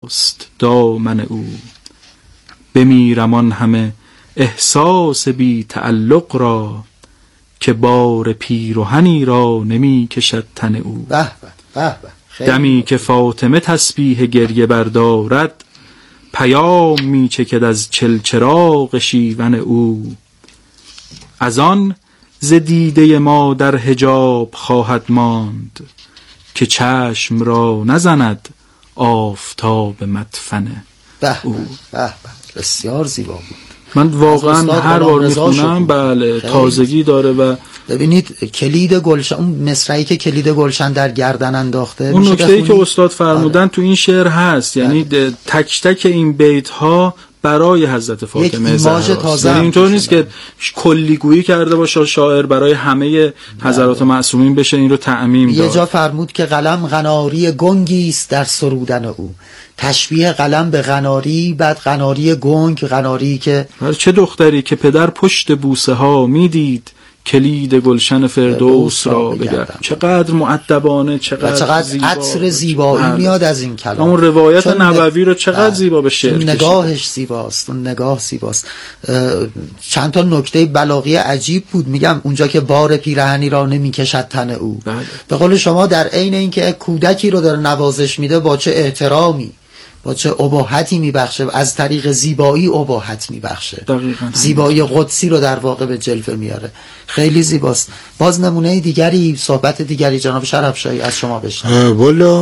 خواست دامن او. بمیرم آن همه احساس بی تعلق را، که بار پیرهنی را نمی کشد تن او. به به به. دمی که فاطمه تسبیح گریه بردارد، پیام می چکد از چلچراغ شیون او. از آن ز دیده ما در حجاب خواهد ماند، که چشم را نزند آفتاب مدفن او. بسیار زیبا بود. من واقعا هر بار میخونم بله تازگی داره. و ببینید کلید گلشن، اون مصرعی که کلید گلشن در گردن انداخته، اون نکته‌ای که استاد فرمودن تو این شعر هست، یعنی تک تک این بیت ها برای حضرت فاطمه زهرا. یعنی اینطور نیست که کلیگویی کرده باشه شاعر برای همه حضرات معصومین بشه این رو تعمیم داد. یه جا فرمود که قلم قناری گنگی است در سرودن او. تشبیه قلم به قناری، بعد قناری گنگ، قناری که چه دختری که پدر پشت بوسه ها میدید، کلید گلشن فردوس را بگردم. چقدر مؤدبانه، چقدر عطر زیبایی میاد از این کلام. اون روایت نبوی رو چقدر زیبا به شعر کشید. نگاهش زیباست، اون نگاه زیباست. چند تا نکته بلاغی عجیب بود. میگم اونجا که بار پیرهنی را نمیکشد تن او، به قول شما در عین اینکه کودکی رو داره نوازش میده، با چه احترامی، با چه اباحتی میبخشه، از طریق زیبایی اباحت میبخشه، زیبایی قدسی رو در واقع به جلوه میاره. خیلی زیباست. باز نمونه دیگری، صحبت دیگری جناب شرفشاهی از شما بشنویم. والا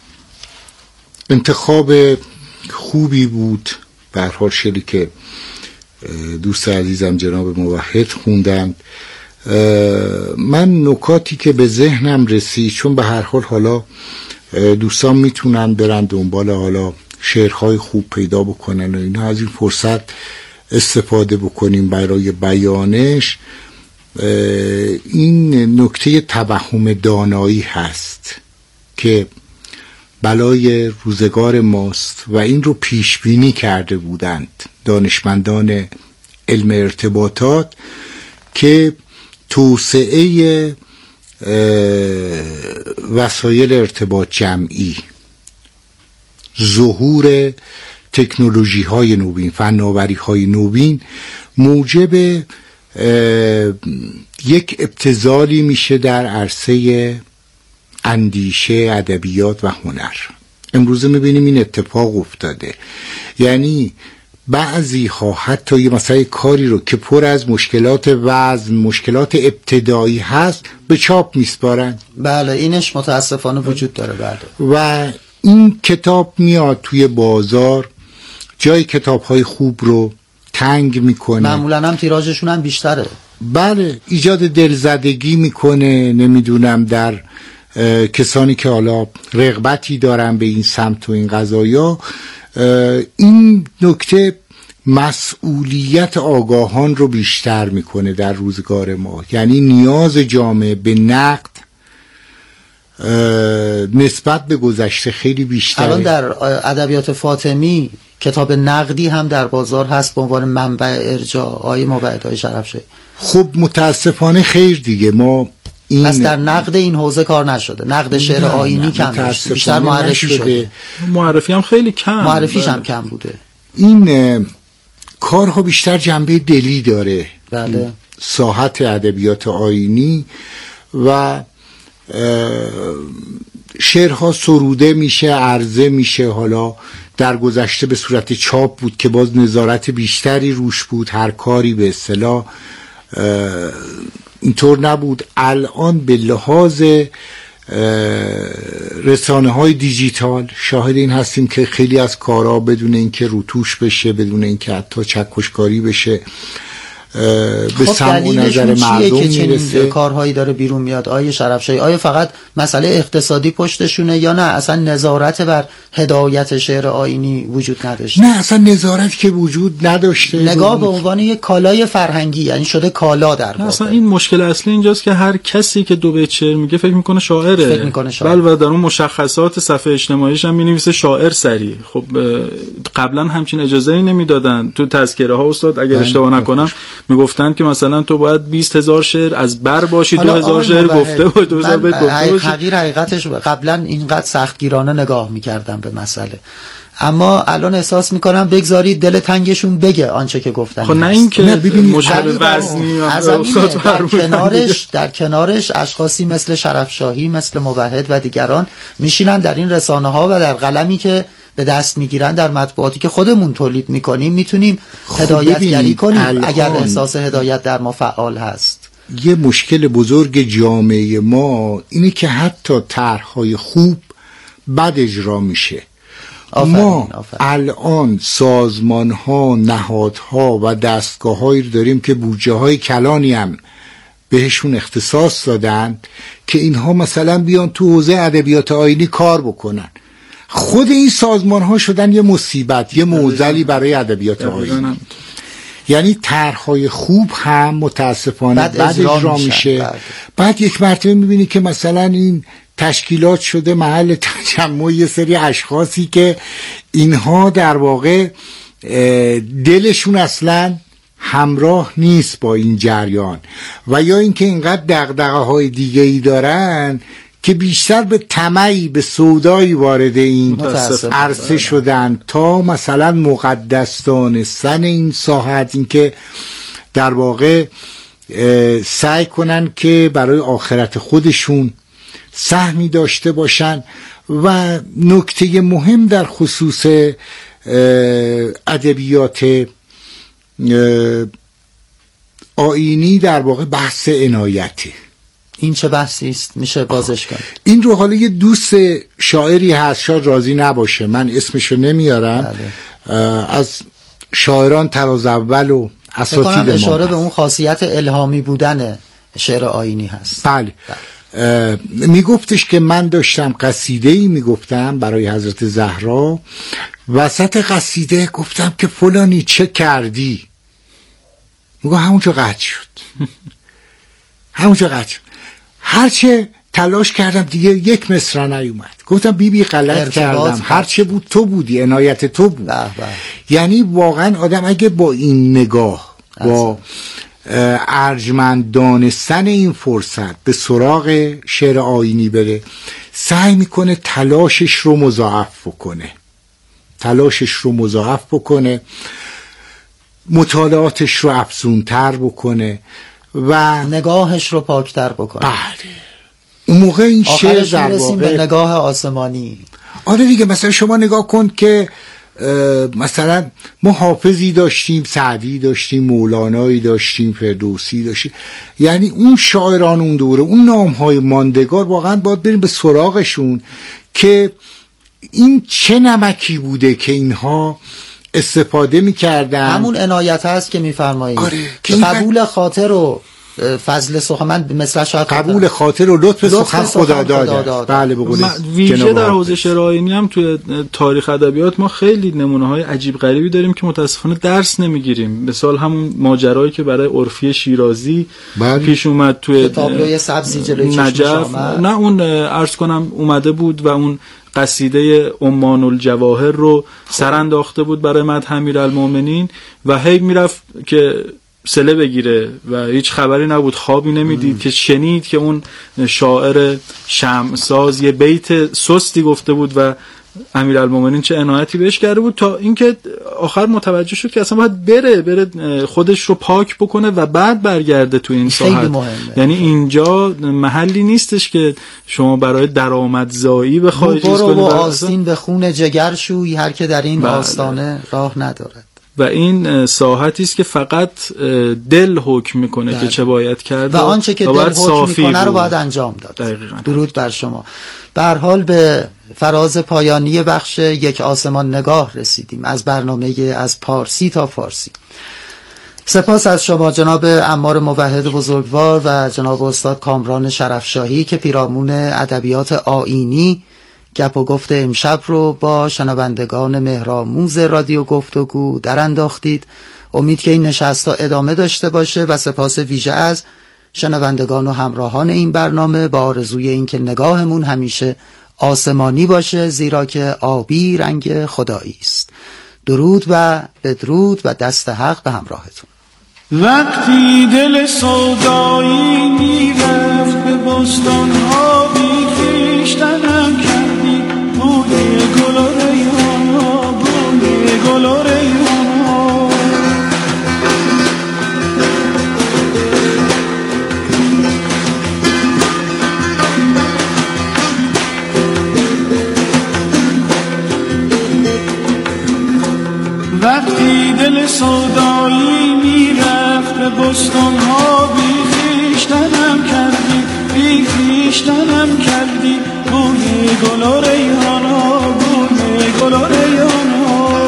انتخاب خوبی بود. به هر حال شعری که دوست عزیزم جناب موحد خوندند، من نکاتی که به ذهنم رسید، چون به هر حال حالا دوستان میتونن برن دنبال حالا شعرهای خوب پیدا بکنن و اینا، از این فرصت استفاده بکنیم برای بیانش. این نکته توهم دانایی هست که بلای روزگار ماست و این رو پیش بینی کرده بودند دانشمندان علم ارتباطات، که توسعه وسایل ارتباط جمعی، ظهور تکنولوژی های نوین، فناوری های نوین موجب یک ابتذالی میشه در عرصه اندیشه، ادبیات و هنر. امروزه میبینیم این اتفاق افتاده. یعنی بعضی ها حتی یه مثلا کاری رو که پر از مشکلات وزن، مشکلات ابتدایی هست، به چاپ میسپارن. بله اینش متاسفانه وجود داره. بله. و این کتاب میاد توی بازار، جای کتاب‌های خوب رو تنگ میکنه. معمولا هم تیراژشون هم بیشتره. بله، ایجاد دلزدگی میکنه، نمیدونم در کسانی که حالا رغبتی دارن به این سمت و این قضایا. این نکته مسئولیت آگاهان رو بیشتر میکنه در روزگار ما. یعنی نیاز جامعه به نقد نسبت به گذشته خیلی بیشتره. الان در ادبیات فاطمی کتاب نقدی هم در بازار هست به عنوان منبع ارجاع. آیه موعدهای شرفشاهی. خب متاسفانه خیر دیگه، ما این پس در نقد این حوزه کار نشده. نقد شعر آیینی کم شده، بیشتر معرفی شده. معرفی هم خیلی کم، معرفیش هم کم بوده. این کارها بیشتر جنبه دلی داره. بله. ساحت ادبیات آیینی و شعرها سروده میشه، عرضه میشه. حالا در گذشته به صورت چاپ بود که باز نظارت بیشتری روش بود، هر کاری به اصطلاح اینطور نبود. الان به لحاظ رسانه های دیجیتال شاهد این هستیم که خیلی از کارها بدون اینکه روتوش بشه، بدون اینکه حتی چکشکاری بشه، به سمع و نظر مردم که چنین میرسه. کارهایی داره بیرون میاد. آیه شرفشاهی، آیا فقط مسئله اقتصادی پشتشونه یا نه اصلا نظارت بر هدایت شعر آیینی وجود نداشته؟ نه اصلا نظارت که وجود نداشته. نگاه به عنوان یک کالای فرهنگی، یعنی شده کالا در واقع. اصلا این مشکل اصلی اینجاست که هر کسی که دو بیت شعر میگه فکر میکنه شاعره. بله، و در اون مشخصات صفحه اجتماعیش هم مینویسه شاعر سری. خب قبلا همچین اجازه‌ای نمیدادن. تو تذکره ها استاد اگر اشتباه نکنم میگفتن که مثلا تو باید 20000 شعر از بر باشی، 2000 شعر گفته باید، 2000 بیت گفته باشی. حقیقتش قبلا اینقدر سختگیرانه نگاه میکردم به مسئله. اما الان احساس میکنم بگذارید دل تنگشون بگه آنچه که گفتن. خب نه این که مشابه وزنی در کنارش اشخاصی مثل شرفشاهی، مثل موحد و دیگران میشینن در این رسانه ها و در قلمی که به دست میگیرن در مطبوعاتی که خودمون تولید میکنیم میتونیم هدایتگری کنیم اگر احساس هدایت در ما فعال هست. یه مشکل بزرگ جامعه ما اینه که حتی طرح‌های خوب بد اجرا میشه. ما الان سازمان‌ها، نهادها و دستگاه‌هایی داریم که بودجه‌های کلانی هم بهشون اختصاص دادن که اینها مثلا بیان تو حوزه ادبیات آیینی کار بکنن. خود این سازمان‌ها شدن یه مصیبت، یه معضلی برای ادبیات آیینی. یعنی طرح‌های خوب هم متاسفانه بد اجرا میشه. بعد یک مرتبه می‌بینی که مثلا این تشکیلات شده محل تجمع یه سری اشخاصی که اینها در واقع دلشون اصلا همراه نیست با این جریان و یا اینکه اینقدر دغدغه‌های دیگه‌ای دارن که بیشتر به طمعی، به سودایی وارد این عرصه شدن تا مثلا مقدس دانستن این ساحت، این که در واقع سعی کنن که برای آخرت خودشون سهمی داشته باشن. و نکته مهم در خصوص ادبیات آیینی در واقع بحث عنایته. این چه بحثی است؟ میشه بازش کنم؟ این رو حالا یه دوست شاعری هست، شاید راضی نباشه من اسمشو نمیارم، از شاعران تراز اول و اساتید ما اشاره به اون خاصیت الهامی بودن شعر آیینی هست. بله. میگفتش که من داشتم قصیده‌ای میگفتم برای حضرت زهرا، وسط قصیده گفتم که فلانی چه کردی؟ میگه همونجا قطع شد. همونجا قطع شد. هرچه تلاش کردم دیگه یک مصرع نیومد. گفتم بی غلط کردم، هرچه بود تو بودی، عنایت تو بود. یعنی واقعا آدم اگه با این نگاه، با ارجمند دانستن این فرصت به سراغ شعر آیینی بره، سعی میکنه تلاشش رو مضاعف بکنه، مطالعاتش رو افزونتر بکنه و نگاهش رو پاکتر بکنه. بله. اون موقع این شعر در واقع به نگاه آسمانی. آره دیگه، مثلا شما نگاه کن که مثلا ما حافظی داشتیم، سعدی داشتیم، مولانایی داشتیم، فردوسی داشتیم، یعنی اون شاعران اون دوره، اون نامهای ماندگار واقعا باید بریم به سراغشون که این چه نمکی بوده که اینها استفاده میکردن. همون عنایت هست که میفرمایید. آره. قبول خاطر و فضل سخن، من مثلا شاید قبول خاطر و لطف سخن خدا داده. بله به قول ویژه در حوزه شعر آیینی هم توی تاریخ ادبیات ما خیلی نمونه‌های عجیب غریبی داریم که متاسفانه درس نمیگیریم. مثال همون ماجرایی که برای عرفی شیرازی پیش اومد توی تابلوی سبزی جلوی نجف، نه اون عرض کنم اومده بود و اون قصیده عمان الجواهر رو سر انداخته بود برای مدح امیرالمومنین و هی میرفت که سله بگیره و هیچ خبری نبود، خوابی نمیدید که شنید که اون شاعر شمعساز یه بیت سستی گفته بود و امیرالمومنین چه عنایتی بهش کرده بود، تا اینکه آخر متوجه شد که اصلا باید بره خودش رو پاک بکنه و بعد برگرده تو این ساحت. یعنی اینجا محلی نیستش که شما برای درآمدزایی بخواید چیز کنید. برو و آستین به خون جگر شوی، هر که در این آستانه راه ندارد. و این ساحتی است که فقط دل حکم میکنه که چه باید کرد و آنچه که دل حکم میکنه رو باید انجام داد. دقیقاً. درود بر شما. به هر حال به فراز پایانی بخش یک آسمان نگاه رسیدیم از برنامه از پارسی تا فارسی. سپاس از شما جناب عمار موحد بزرگوار و جناب استاد کامران شرفشاهی که پیرامون ادبیات آیینی گپ و گفت امشب رو با شنوندگان مهرآموز رادیو گفتگو در انداختید. امید که این نشست ها ادامه داشته باشه و سپاس ویژه از شنوندگان و همراهان این برنامه با آرزوی این که نگاهمون همیشه آسمانی باشه، زیرا که آبی رنگ خدایی است. درود و بدرود و دست حق به همراهتون. وقتی دل سودایی میرفت به بستان ها بی خویشتنم کردی، بوی گل و ریحان گل و ریحانا. وقتی دل سودایی میرفت به بستان ها، بی خویشتنم کردی بوی گل و ریحانا، بوی گل و ریحانا.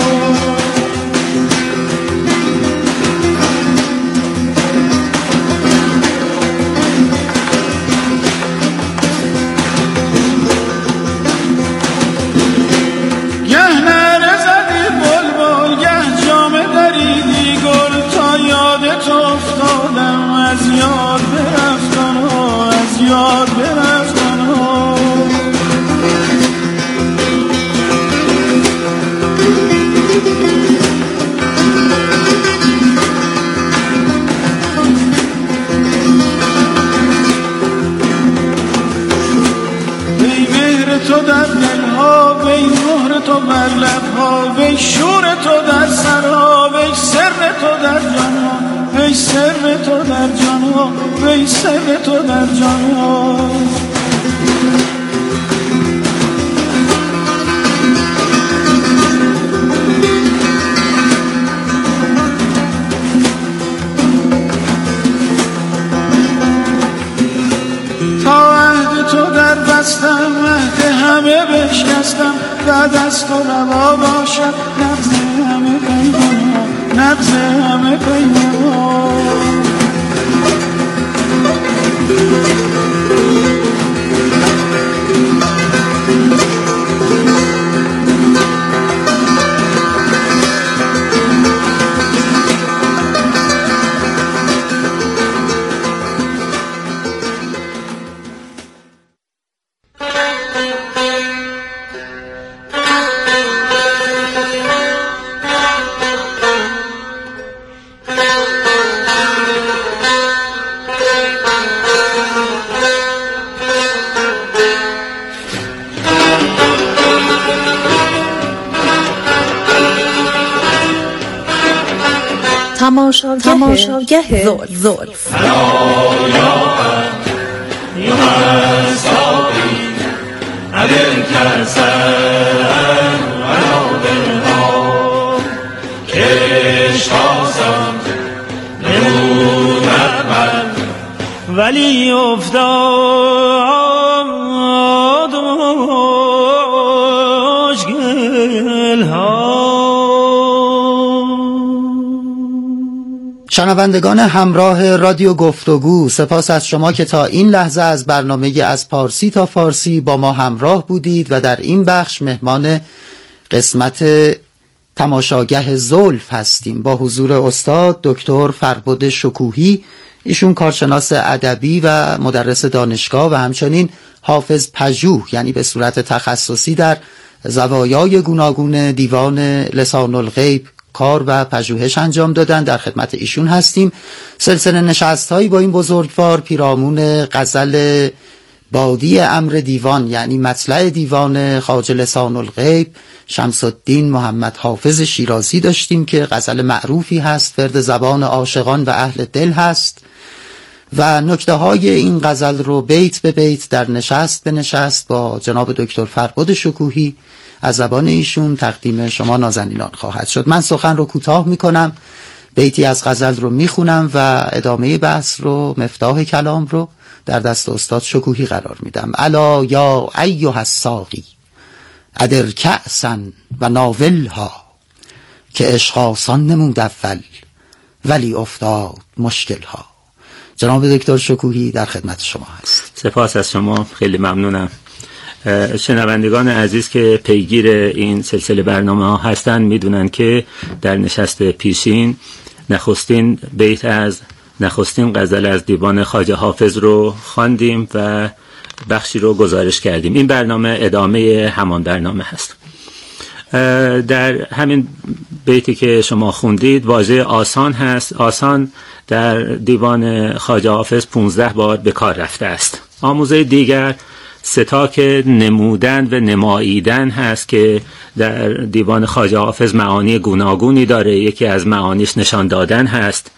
گه نره زدی بلبل، گه جامه دریدی گل، تا یادت افتادم از یاد برفتن ها، از یاد برفتن ها. وی مهر تو در دلها، وی مهر تو بر لبها، وی شور تو در سرها، وی سر تو در جانها، وی سر تو در جانها، وی سر تو در جانها. تا عهد تو در بستم، عهد همه بشکستم، بعد از تو روا باشد نبض همه پیمان ها، نبض همه پیمان ها. تماشاگه زلف. ولی افتاد مشکل ها. شنوندگان همراه رادیو گفتگو، سپاس از شما که تا این لحظه از برنامه از پارسی تا فارسی با ما همراه بودید و در این بخش مهمان قسمت تماشاگه زلف هستیم با حضور استاد دکتر فربد شکوهی. ایشون کارشناس ادبی و مدرس دانشگاه و همچنین حافظ پژوه، یعنی به صورت تخصصی در زوایای گوناگون دیوان لسان الغیب کار و پژوهش انجام دادن. در خدمت ایشون هستیم. سلسله نشست‌هایی با این بزرگوار پیرامون غزل بادی امر دیوان، یعنی مطلع دیوان خواجه لسان الغیب شمس الدین محمد حافظ شیرازی داشتیم که غزل معروفی هست، فرد زبان عاشقان و اهل دل هست و نکته های این غزل رو بیت به بیت در نشست به نشست با جناب دکتر فربد شکوهی از زبان ایشون تقدیم شما نازنینان خواهد شد. من سخن رو کوتاه میکنم، بیتی از غزل رو میخونم و ادامه بحث رو، مفتاح کلام رو در دست استاد شکوهی قرار میدم. الا یا ایها الساقی ادر کأسا و ناولها، که عشق آسان نمود اول ولی افتاد مشکل ها. جناب دکتر شکوهی در خدمت شما هست. سپاس از شما، خیلی ممنونم. شنوندگان عزیز که پیگیر این سلسله برنامه ها هستن میدونن که در نشست پیشین نخستین غزل از دیوان خواجه حافظ رو خواندیم و بخشی رو گزارش کردیم. این برنامه ادامه همان برنامه هست. در همین بیتی که شما خوندید واژه آسان هست. آسان در دیوان خواجه حافظ 15 بار به کار رفته است. آموزه دیگر ستاک نمودن و نماییدن هست که در دیوان خواجه حافظ معانی گوناگونی داره. یکی از معانیش نشان دادن هست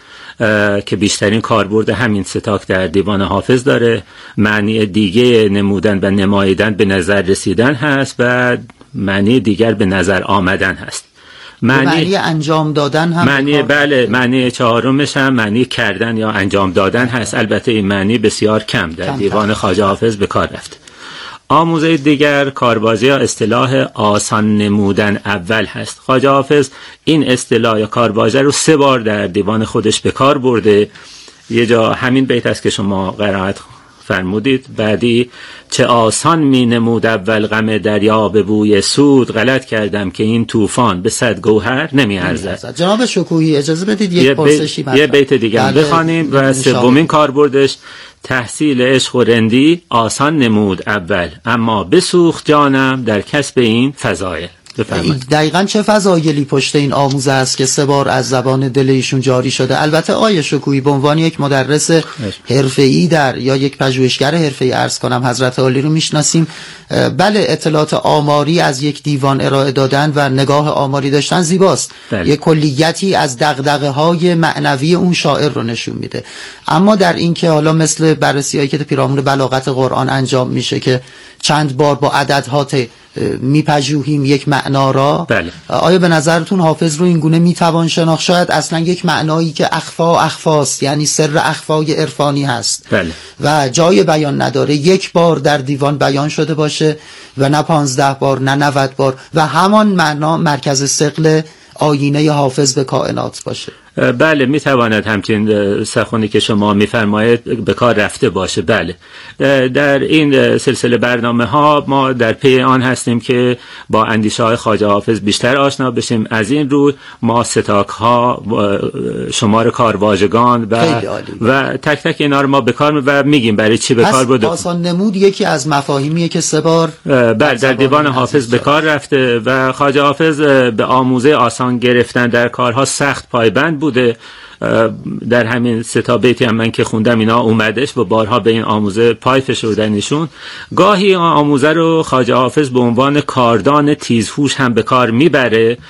که بیشترین کاربرد همین ستاک در دیوان حافظ داره. معنی دیگه نمودن و نماییدن به نظر رسیدن هست و معنی دیگر به نظر آمدن هست. معنی انجام دادن هم بله، معنی چهارمش هم معنی کردن یا انجام دادن هست. البته این معنی بسیار کم در دیوان خواجه حافظ به کار رفته. آموزه دیگر کاربازی یا اصطلاح آسان نمودن اول هست. خواجه حافظ این اصطلاح یا کاربازی رو 3 بار در دیوان خودش به کار برده. یه جا همین بیت است که شما قرائت فرمودید، بعدی چه آسان می نمود اول غم دریا به بوی سود، غلط کردم که این طوفان به 100 گوهر نمی ارزد. جناب شکوهی اجازه بدید یک پرسشی یه بیت دیگه بخوانیم و سومین کاربردش تحصیل عشق و رندی آسان نمود اول، اما بسوخت جانم در کسب این فضایل. دقیقاً چه فضایلی پشت این آموزه است که 3 بار از زبان دل ایشون جاری شده؟ البته آیه شکوهی به عنوان یک مدرس حرفه‌ای یا یک پژوهشگر حرفه‌ای عرض کنم حضرت عالی رو میشناسیم. بله، اطلاعات آماری از یک دیوان ارائه دادن و نگاه آماری داشتن زیباست. یک کلیتی از دغدغه‌های معنوی اون شاعر رو نشون میده. اما در این که حالا مثل بررسی‌هایی که پیرامون بلاغت قرآن انجام میشه که چند بار با عددها میپژوهیم یک معنا را، بله. آیا به نظرتون حافظ رو این گونه میتوان شناخت؟ شاید اصلا یک معنایی که اخفاست، یعنی سر اخفای عرفانی هست، بله. و جای بیان نداره، 1 بار در دیوان بیان شده باشه و نه 15 بار نه 90 بار و همان معنا مرکز ثقل آینه حافظ به کائنات باشه. بله، میتواند همچین سخنی که شما میفرمایید به کار رفته باشه. بله، در این سلسله برنامه ها ما در پی آن هستیم که با اندیشه های خواجه حافظ بیشتر آشنا بشیم. از این رو ما ستاک ها، شمار کارواژگان و تک تک اینا رو ما به کار و میگیم برای چی به کار برده. آسان نمود یکی از مفاهیمیه که 3 بار در دیوان حافظ به کار رفته و خواجه حافظ به آموزه آسان گرفتن در کارها سخت پایبند بوده. در همین 3 بیتی هم من که خوندم اینا اومدش و بارها به این آموزه پای فشردن ایشون. گاهی آموزه رو خواجه حافظ به عنوان کاردان تیزهوش هم به کار میبره.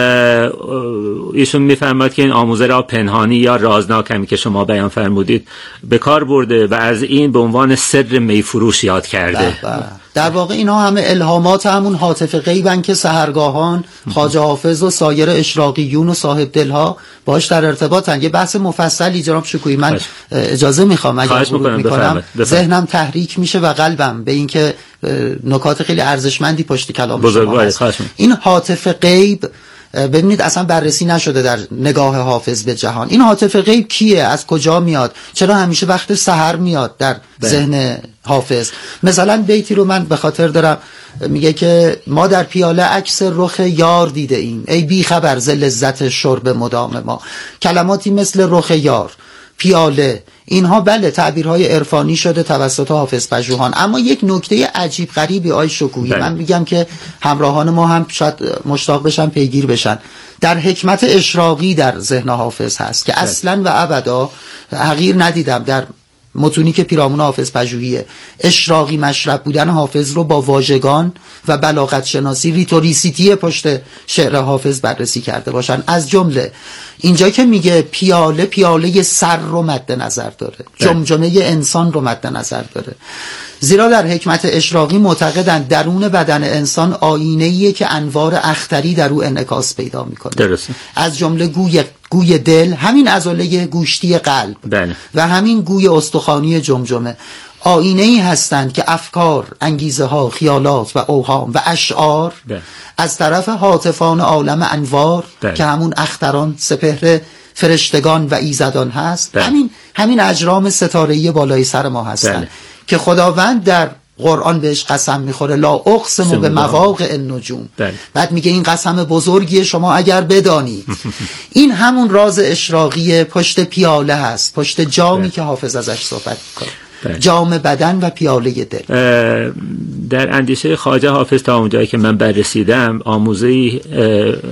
ایشون میفرماد که این آموزه را پنهانی یا رازناک همی که شما بیان فرمودید به کار برده و از این به عنوان سر میفروش یاد کرده. در واقع اینا همه الهامات همون هاتف غیبن که سحرگاهان خواجه حافظ و سایر اشراقیون و صاحب دلها باش در ارتباطن. یه بحث مفصلی جناب شکوهی من اجازه میخوام اگر ورود میکنم، ذهنم تحریک میشه و قلبم به اینکه نکات خیلی ارزشمندی پشت کلام شما هست. این هاتف غیب ببینید اصلا بررسی نشده در نگاه حافظ به جهان. این هاتف غیب کیه؟ از کجا میاد؟ چرا همیشه وقت سحر میاد در ذهن حافظ؟ مثلا بیتی رو من به خاطر دارم، میگه که ما در پیاله عکس رخ یار دیده ایم، ای بی خبر ز لذت شرب مدام ما. کلماتی مثل رخ یار، پیاله، اینها بله تعبیرهای عرفانی شده توسط حافظ پژوهان. اما یک نکته عجیب غریبی آی شکوهی، من میگم که همراهان ما هم شاید مشتاق بشن پیگیر بشن، در حکمت اشراقی در ذهن حافظ هست که اصلا و ابدا حقیر ندیدم در متونی که پیرامون حافظ پژوهیه اشراقی مشرب بودن حافظ رو با واژگان و بلاغت شناسی ریتوریسیتی پشت شعر حافظ بررسی کرده باشن. از جمله اینجا که میگه پیاله، پیاله سر رو مد نظر داره، جمجمه انسان رو مد نظر داره، زیرا در حکمت اشراقی معتقدند درون بدن انسان آینه‌ایه که انوار اختری در او انعکاس پیدا میکنه. درسته. از جمله گوی دل، همین عضله گوشتی قلب، و همین گوی استخوانی جمجمه. آینه‌ای هستند که افکار، انگیزه ها، خیالات و اوهام و اشعار از طرف هاتفان عالم انوار که همون اختران، سپهر فرشتگان و ایزدان هست، همین اجرام ستاره‌ای بالای سر ما هستند که خداوند در قرآن بهش قسم میخوره، لا اقسم به مواقع النجوم. بعد میگه این قسم بزرگیه شما اگر بدانی. این همون راز اشراقی پشت پیاله هست، پشت جامی که حافظ ازش صحبت میکنه، جام بدن و پیاله دل. در اندیشه خواجه حافظ تا اونجایی که من بررسیدم، آموزه‌ای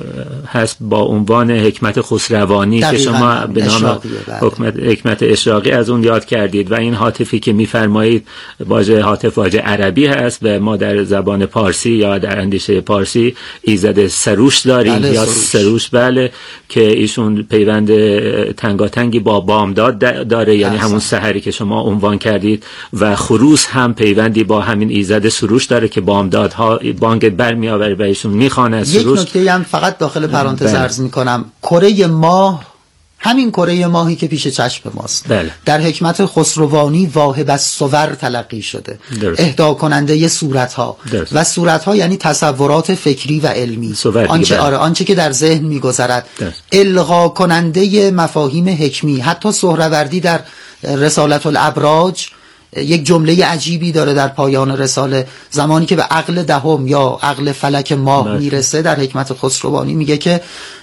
هست با عنوان حکمت خسروانی که شما به نام حکمت اشراقی از اون یاد کردید و این هاتفی که میفرمایید هاتف واژه عربی هست و ما در زبان پارسی یا در اندیشه پارسی ایزد سروش داریم یا سروش بله که ایشون پیوند تنگاتنگی با بامداد داره یعنی همون سحری که شما عنوان کردید و خروس هم پیوندی با همین ایزد سروش داره که بامدادها بانگ برمی آوره و ایشون میخوانه سروش. یک نکته هم فقط داخل پرانتز عرض میکنم، کره ماه همین کره ماهی که پیش چشم ماست در حکمت خسروانی واهب از صور تلقی شده، اهدا کننده صورتها و صورتها یعنی تصورات فکری و علمی، آنچه که در ذهن میگذرد، الغا کننده مفاهیم حکمی. حتی سهروردی در رسالت الابراج یک جمله عجیبی داره در پایان رساله، زمانی که به عقل دهم یا عقل فلک ماه میرسه در حکمت خسروانی میگه که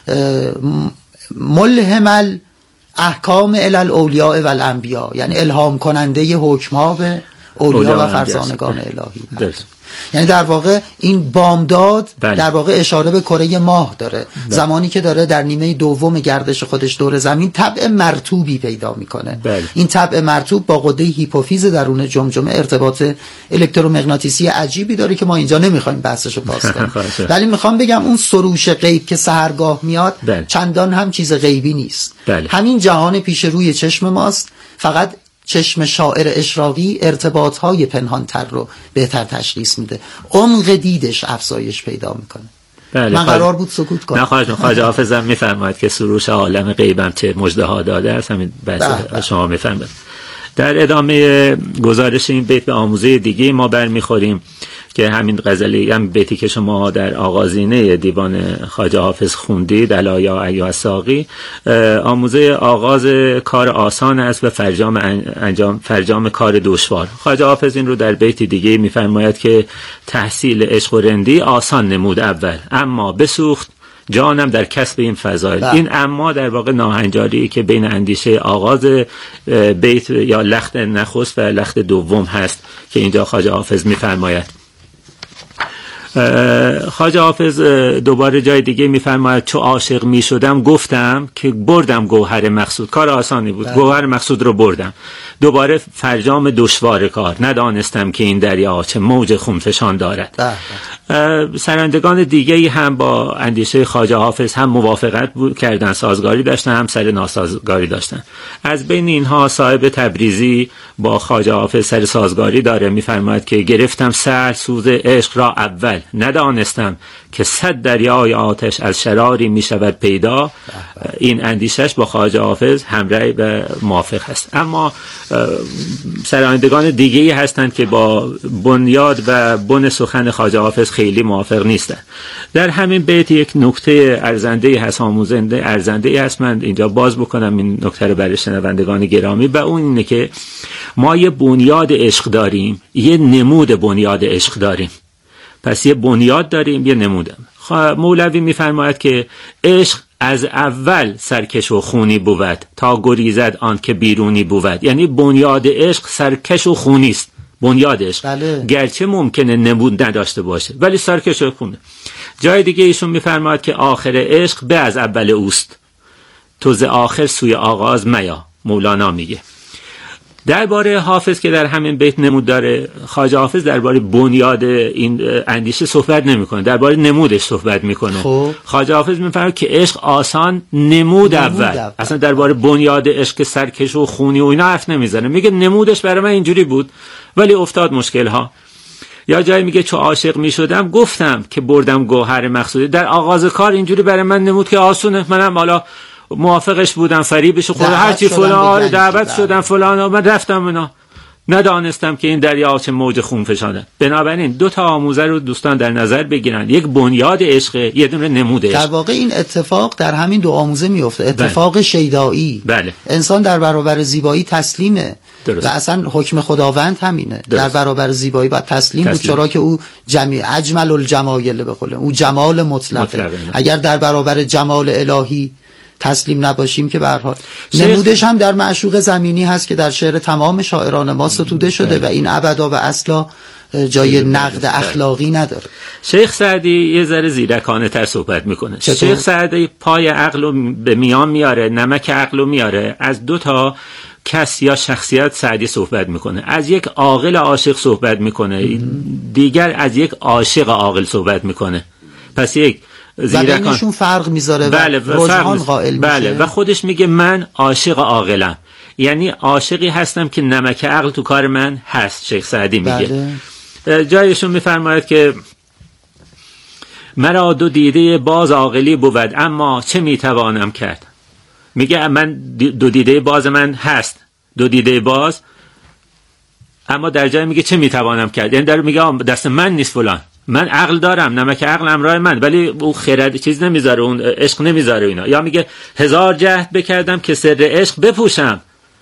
ملهم الاحکام الی الاولیاء و الانبیاء، یعنی الهام کننده حکم‌ها به اولیا و فرزانگان الهی. یعنی در واقع این بامداد در واقع اشاره به کره ماه داره. زمانی که داره در نیمه دوم گردش خودش دور زمین طبع مرطوبی پیدا میکنه. این طبع مرطوب با غده هیپوفیز درون جمجمه ارتباط الکترومغناطیسی عجیبی داره که ما اینجا نمیخوایم بحثشو باز کنیم، ولی میخوام بگم اون سروش غیب که سحرگاه میاد چندان هم چیز غیبی نیست. همین جهان پیش روی چشم ماست، فقط چشم شاعر اشراقی ارتباطهای پنهانتر رو بهتر تشخیص میده، عمق دیدش افزایش پیدا میکنه. من قرار بود سکوت کنم. نه خواجه حافظ هم میفرماید که سروش عالم غیبم چه مژده‌ها داده است، همین بحث شما میفرماید. در ادامه گزارش این بیت به آموزه دیگه ما برمیخوریم که همین غزلی هم بیتی که شما در آغازینه دیوان خواجه حافظ خوندید، الا یا ایها الساقی، آموزه آغاز کار آسان است و فرجام کار دشوار. خواجه حافظ این رو در بیت دیگه میفرماید که تحصیل عشق و رندی آسان نمود اول، اما بسوخت جانم در کسب این فضایل. این اما در واقع ناهنجاری که بین اندیشه آغاز بیت یا لخت نخست و لخت دوم هست که اینجا خواجه حافظ میفرماید. خواجه حافظ دوباره جای دیگه میفرماید چو عاشق میشدم گفتم که بردم گوهر مقصود. کار آسانی بود، گوهر مقصود رو بردم. دوباره فرجام دشوار کار، ندانستم که این دریا چه موج خونفشان دارد. سرندگان دیگه هم با اندیشه خواجه حافظ هم موافقت کردن، سازگاری داشتن، هم سر ناسازگاری داشتن. از بین اینها صاحب تبریزی با خواجه حافظ سر سازگاری داره، میفرماید که گرفتم سر سوز عشق را اول، ندانستم که 100 دریای آتش از شراری می شود پیدا. این اندیشش با خواجه حافظ همراه و موافق هست. اما سرایندگان دیگه‌ای هستند که با بنیاد و بن سخن خواجه حافظ خیلی موافق نیستند. در همین بیت یک نکته ارزنده هست، آموزنده ارزنده هست، من اینجا باز بکنم این نکته رو برای شنوندگان گرامی، و اون اینه که ما یه بنیاد عشق داریم، یه نمود بنیاد عشق داریم. پس یه بنیاد داریم، یه نمودم. مولوی میفرماید که عشق از اول سرکش و خونی بود تا گریزد آن که بیرونی بود. یعنی بنیاد عشق سرکش و خونی است، بنیاد عشق. گرچه ممکنه نمود نداشته باشه ولی سرکش و خونه. جای دیگه ایشون میفرماید که آخر عشق به از اول اوست، تو ز آخر سوی آغاز میا. مولانا میگه. درباره حافظ که در همین بیت نمود داره، خواجه حافظ درباره بنیاد این اندیشه صحبت نمیکنه، درباره نمودش صحبت میکنه. خواجه حافظ میفرماید که عشق آسان نمود اول. اصلا درباره بنیاد عشق که سرکش و خونی و اینا حرف نمیزنه، میگه نمودش برای من اینجوری بود ولی افتاد مشکل ها. یا جایی میگه چو عاشق میشدم گفتم که بردم گوهر مقصودی. در آغاز کار اینجوری برای من نمود که آسونه، منم حالا موافقش بودم، فریبش خورده، هرچی فلان دعوت شدم فلان، من رفتم اونا، ندانستم که این دریا چه موج خون فشانه. بنابراین دو تا آموزه رو دوستان در نظر بگیرن، یک بنیاد عشق، یه دونه نمود عشق. در واقع این اتفاق در همین دو آموزه میفته، اتفاق شیدایی. انسان در برابر زیبایی تسلیمه. و اصلا حکم خداوند همینه. در برابر زیبایی باید تسلیم بود، چرا که او اجمل الجمایل به قول او جمال مطلقه. اگر در برابر جمال الهی تسلیم نباشیم که به هر حال نمودش هم در معشوق زمینی هست که در شعر تمام شاعران ما ستوده شده و این ابدا و اصلا جای نقد اخلاقی نداره. شیخ سعدی یه ذره زیرکانه تر صحبت میکنه. شیخ سعدی پای عقل به میان میاره، نمک عقل میاره. از دو تا کس یا شخصیت سعدی صحبت میکنه. از یک عاقل عاشق صحبت میکنه، دیگر از یک عاشق عاقل صحبت میکنه. پس یک زیرکان بینشون فرق میذاره و رجحان قائل میشه. بله، و خودش میگه من عاشق عاقلم، یعنی عاشقی هستم که نمک عقل تو کار من هست. شیخ سعدی میگه جایشون میفرماید که مرا دو دیده باز عاقلی بود، اما چه میتوانم کرد. میگه من دو دیده باز من هست، دو دیده باز، اما در جای میگه چه میتوانم کرد، یعنی در میگه دست من نیست فلان، من عقل دارم، نمک عقل همراه من، ولی او خرد چیز نمیذاره، اون عشق نمیذاره اینا. یا میگه هزار جهد بکردم که سر عشق بپوشم،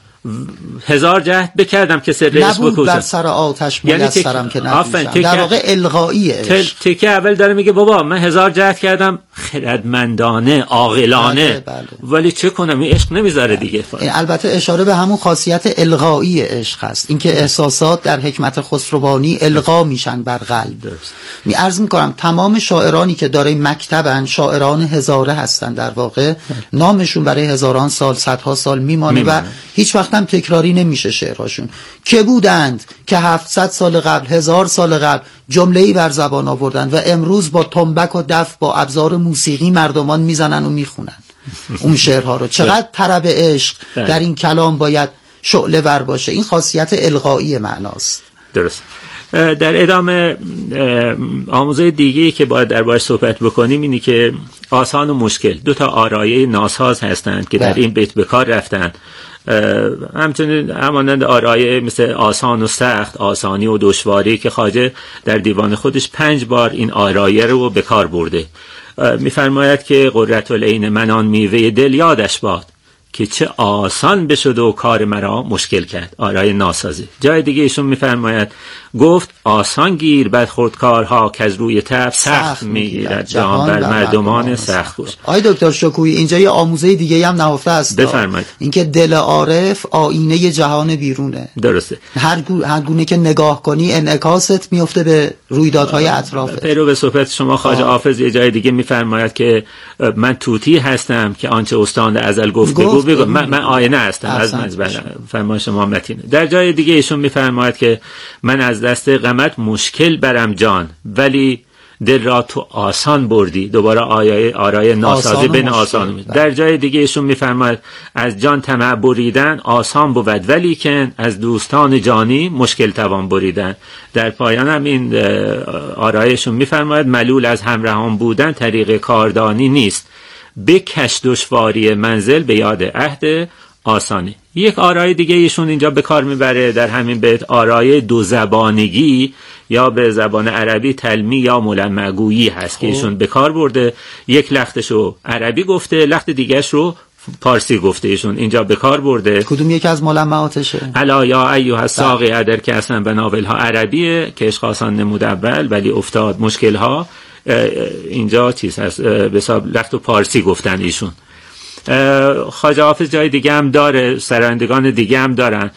هزار جهد بکردم که سر عشق بپوشم، بر سر آتش میسرم که نپوشم. در واقع الغایی عشق. تکه اول داره میگه بابا من هزار جهد کردم خردمندانه عاقلانه، بله. ولی چه کنم این عشق نمیذاره دیگه. البته اشاره به همون خاصیت الغایی عشق هست، اینکه احساسات در حکمت خسروانی الغا میشن بر قلب. می عرض میکنم تمام شاعرانی که داره مکتبن شاعران هزاره هستن، در واقع نامشون برای هزاران سال صدها سال میمانه و هیچ وقت هم تکراری نمیشه شعرهاشون. که بودند که 700 سال قبل 1000 سال قبل جمله‌ای بر زبان آوردن و امروز با تنبک و دف با ابزار موسیقی مردمان میزنن و میخونن اون شعرها رو. چقدر طرب عشق در این کلام باید شعله ور باشه. این خاصیت الغایی معناست. درست. در ادامه آموزه دیگه‌ای که باید دربارش صحبت بکنیم اینی که آسان و مشکل دو تا آرایه ناساز هستند که در این بیت به کار رفتند. همچنین همانند آرایه مثل آسان و سخت، آسانی و دشواری که خواجه در دیوان خودش 5 بار این آرایه رو به کار برده. می‌فرماید که قرة العین من آن میوه دل یادش باد که چه آسان بشد و کار مرا مشکل کرد. آرای ناسازی. جای دیگه ایشون میفرماید گفت آسان گیر بد خورد کارها که از روی تب سخت میگیرد جهان بر مردمان سخت گوش. آی دکتر شکویی اینجا یه آموزه دیگه هم نهفته است. بفرمایید. اینکه دل عارف آینه جهان بیرونه. درسته. هر گونه که نگاه کنی انعکاست میفته به رویدادهای اطرافت. پیرو به صحبت شما خواجه حافظ یه جای دیگه میفرماید که من طوطی هستم که آنچه استاد ازل گفت بگو من آینه هستم از فرمان شما متینه. در جای دیگه ایشون میفرماید که من از دست غمت مشکل برم جان ولی دل را تو آسان بردی. دوباره آرای ناسازی بین آسان. در جای دیگه ایشون میفرماید از جان طمع بریدن آسان بود ولی که از دوستان جانی مشکل توان بریدن. در پایان هم این آرایشون میفرماید ملول از همراهان بودن طریق کاردانی نیست، بکش دشواری منزل به یاد عهد آسانی. یک آرای دیگه ایشون اینجا به کار میبره در همین بیت، آرای دو زبانگی یا به زبان عربی تلمی یا ملمعگویی هست که ایشون به کار برده. یک لختشو عربی گفته، لخت دیگهش رو پارسی گفته. ایشون اینجا به کار برده. کدوم یکی از ملمعاتشه؟ الا یا ایها الساقی ادر که اصلا به ناولها عربیه که عشق آسان نمود اول ولی افتاد مشکلها. اینجا چیز هست به حساب لخت و پارسی گفتن ایشون. خواجه حافظ جای دیگه هم داره، سرایندگان دیگه هم دارن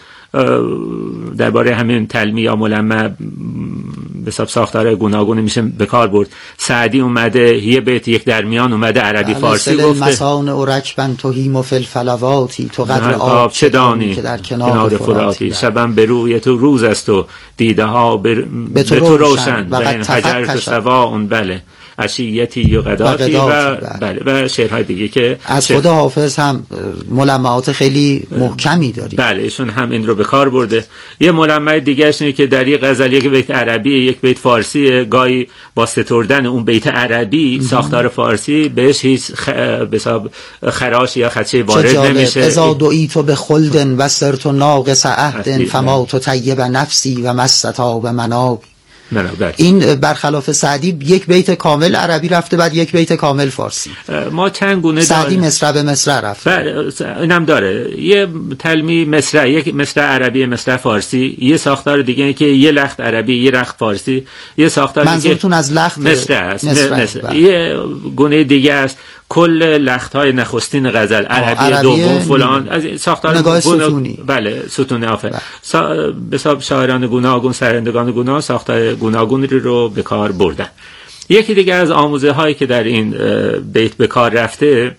درباره همین تلمی یا ملمع به حساب ساختار گوناگون میشه به کار برد. سعدی اومده یه بیت یک درمیان اومده عربی فارسی گفته مسان و رکبن توهیم و فلفلواتی تو قدر آب چه دانی که در کنار فراتی شبم به روی تو روز است و دیده ها به تو روشن و این حجر تو سوا اون بله عشیتی و غداتی و بله و شعرهای دیگه که از خود حافظ هم ملمعات خیلی محکمی داری. بله ایشون هم این رو به کار برده. یه ملمع دیگه اینه که در یک غزل یک بیت عربی یک بیت فارسی، گاهی با ستردن اون بیت عربی ساختار فارسی بهش هیچ به حساب خراش یا خدشه وارد نمیشه. اذا دعیت بخلد و صرت ناقص عهد فما تطیب نفسی و مستطاب مناب. این برخلاف سعدی یک بیت کامل عربی رفته بعد یک بیت کامل فارسی. ما چند گونه سعدی مصرع به مصرع رفته. اینم داره یه تلمی مصرع، یک مصرع عربی مصرع فارسی، یه ساختار دیگه که یه لخت عربی یه لخت فارسی، یه ساختار منظورتون از لخت مصرع است. یه گونه دیگه است کل لخت‌های نخستین غزل، عربی دوم فلان، از ساختار ستونی. بله ستون آفرین، به حساب شاعران گوناگون، سرندگان گوناگون ساختار گوناگونی رو به کار بردن. یکی دیگه از آموزه هایی که در این بیت به کار رفته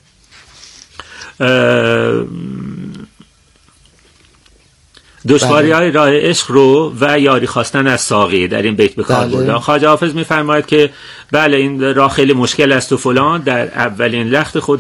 دشواری های راه عشق رو و یاری خواستن از ساقی در این بیت به کار بردن. خواجه حافظ می‌فرماید که بله این راه خیلی مشکل است و فلان، در اولین لخت خود